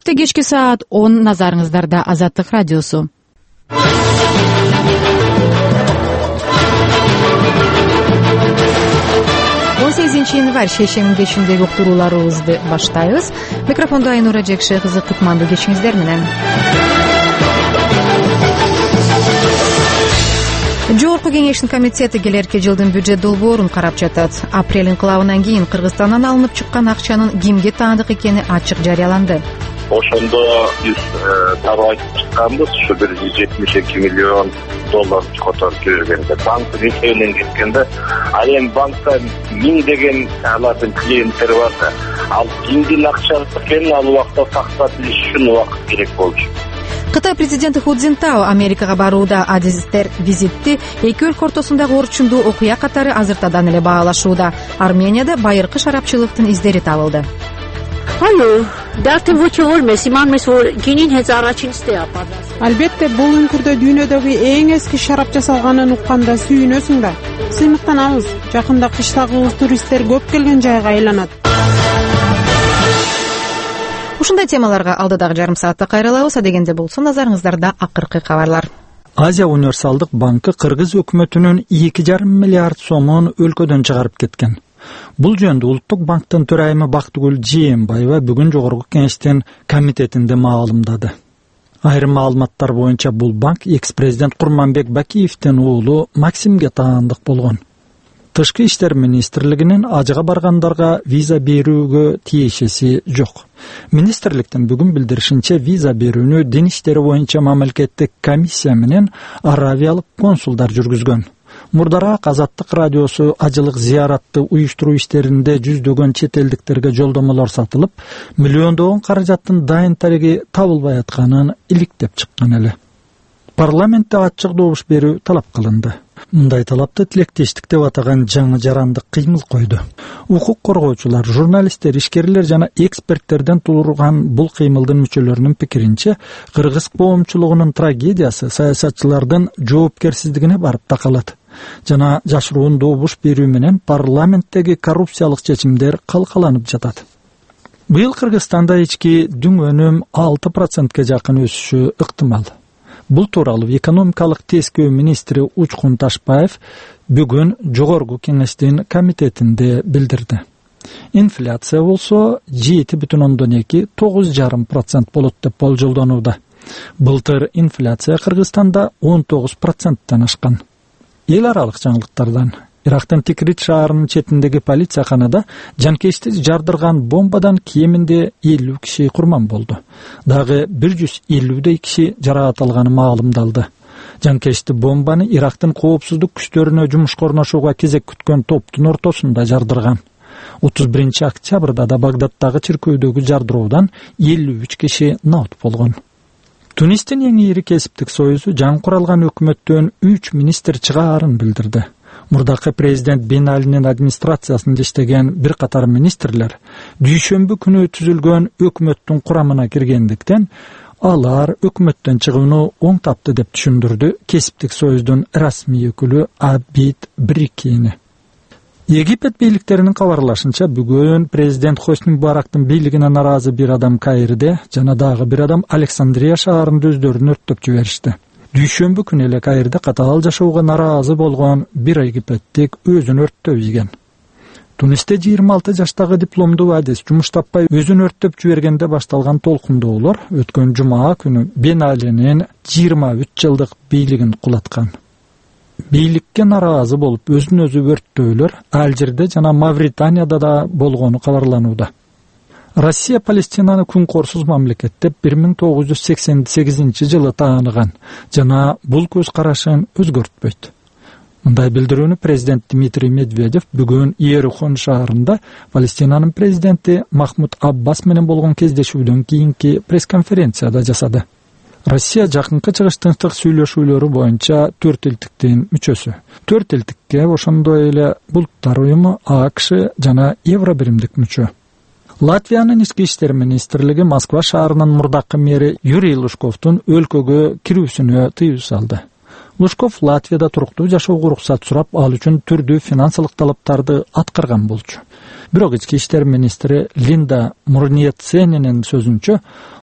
Чарчыкты кечки саат 10 назарыңыздарда Азаттык радиосу. 18 январь шейшемби кечиндеги уктурууларыбызды баштайбыз. Микрофондо Айнура Жекше кызы, кутмандуу кечиңиздер менен. Жогорку кеңештин комитети келерки жылдын бюджет долбоорун карап жатат. Апрель инкылабынан кийин Кыргызстандан алынып чыккан акчанын кимге таандык экени ачык жарыяланды. Ошондо биз тароо айтып чыкканбыз, ушу 172 миллион доллар которуп жибергенде банктын эсебинен кеткенде, ал эми банкта 1000 деген алардын клиенттери бар да, ал кимдин акчасы экенин ал убакта сактап билиш үчүн убакыт керек болчу. Кытай президенти Ху Цзинтао Америкага барууда адистер визитти эки өлкө ортосундагы орчундуу окуя катары азыртадан эле баалашууда. Арменияда байыркы шарапчылыктын издери табылды. Албетте, бул үңкүрдө дүйнөдөгү эң эски шарап жасалганын укканда сүйүнөсүң да. Сыймыктанабыз. Жакында кыштагы туристтер көп келген жайга айланат. Ушундай темаларга алдыдагы жарым саатта кайрылабыз. Дегенде болсо назарыңыздарда акыркы кабарлар. Азия универсалдык банкы Кыргыз өкмөтүнүн 2,5 миллиард сомун өлкөдөн чыгарып кеткен. Бул жөнүндө Улуттук банктын төрайымы Бактыгүл Жээнбаева бүгүн жогорку кеңештин комитетинде маалымдады. Айрым маалыматтар боюнча бул банк экс-президент Курманбек Бакиевдин уулу Максимге таандык болгон. Тышкы иштер министрлигинин ажыга баргандарга виза берүүгө тиешеси жок. Министрликтин бүгүн билдиришинче, виза берүүнү дин иштери боюнча мамлекеттик комиссия менен аравиялык консулдар жүргүзгөн. Мурдараак Азаттык радиосу ажылык зияратты уюштуруу иштеринде жүздөгөн чет элдиктерге жолдомолор сатылып, миллиондогон каражаттын дайын тариги табылбай атканын иликтеп чыккан эле. Парламентте ачык добуш берүү талап кылынды. Мындай талапты тилектештик деп атаган жаңы жарандык кыймыл койду. Укук коргоочулар, журналисттер, ишкерлер жана эксперттерден турган бул кыймылдын мүчөлөрүнүн пикиринче, кыргыз коомчулугунун трагедиясы саясатчылардын жоопкерсиздигине барып такалат. Жана жашыруун добуш берүү менен парламенттеги коррупциялык чечимдер калкаланып жатат. Быйыл Кыргызстанда ички дүң өнүм 6%ке жакын өсүшү ыктымал. Бул тууралуу экономикалык тескөө министри Учкун Ташбаев бүгүн жогорку кеңештин комитетинде билдирди. Инфляция болсо 7,2 9,5% болот деп болжолдонууда. Былтыр инфляция Кыргызстанда 19%тан ашкан. Эл аралык жаңылыктардан Ирактын Тикрит шаарынын четиндеги полицияканада жанкечти жардырган бомбадан кеминде 50 киши курман болду. Дагы 150 киши жаракат алганы маалымдалды. Жанкечти бомбаны Ирактын коопсуздук күчтөрүнө жумушка орношууга кезек күткөн топтун ортосунда жардырган. 31 октябрда да Багдаддагы чиркөөдөгү жардыруудан 53 киши набыт болгон. Тунистин эң ири кесиптик союзу жаңы куралган өкмөттөн 3 министр чыгаарын билдирди. Мурдакы президент Бен Алинин администрациясында иштеген бир катар министрлер дүйшөмбү күнү түзүлгөн өкмөттүн курамына киргендиктен, алар өкмөттөн чыгууну оң тапты деп түшүндүрдү кесиптик союздун расмий өкүлү Абид Брикини. Египет бийликтеринин кабарлашынча, бүгүн президент Хосни Мубарактын бийлигине наразы бир адам Каирде жана дагы бир адам Александрия шаарында өздөрүн өрттөп жиберишти. Дүйшөмбү күнү эле Каирде катаал жашоого наразы болгон бир египеттик өзүн өрттөп ийген. Тунисте 26 жаштагы дипломдуу адис жумуш таппай өзүн өрттөп жибергенде башталган толкундоолор өткөн жума күнү Бен Алинин 23 жылдык бийлигин кулаткан. Бийликке наразы болуп өзүн өзү өрттөөлөр Алжирде жана Мавританияда да болгону кабарланууда. Россия Палестинаны күнкорсуз мамлекет деп 1988 жылы тааныган жана бул көз карашын өзгөртпөйт. Мындай билдирүүнү президент Дмитрий Медведев бүгүн Иерихон шаарында Палестинанын президенти Махмуд Аббас менен болгон кездешүүдөн кийинки пресс-конференцияда жасады. Россия жакынкы чыгыштыктык сүйлөшүүлөрү боюнча 4 элдиктин мүчөсү. 4 элдикке ошондой эле Булуттар уюму, АКШ жана Евробиримдик мүчө. Латвиянын ички иштер министрлиги Москва шаарынын мурдакы мэри Юрий Лужковдун өлкөгө кирүүсүнө тыюу салды. Лужков Латвияда туруктуу жашоого уруксат сурап, ал үчүн түрдүү финансылык талаптарды аткарган болчу. Бирок ички иштер министри Линда Мурниетсенинин сөзүнчө,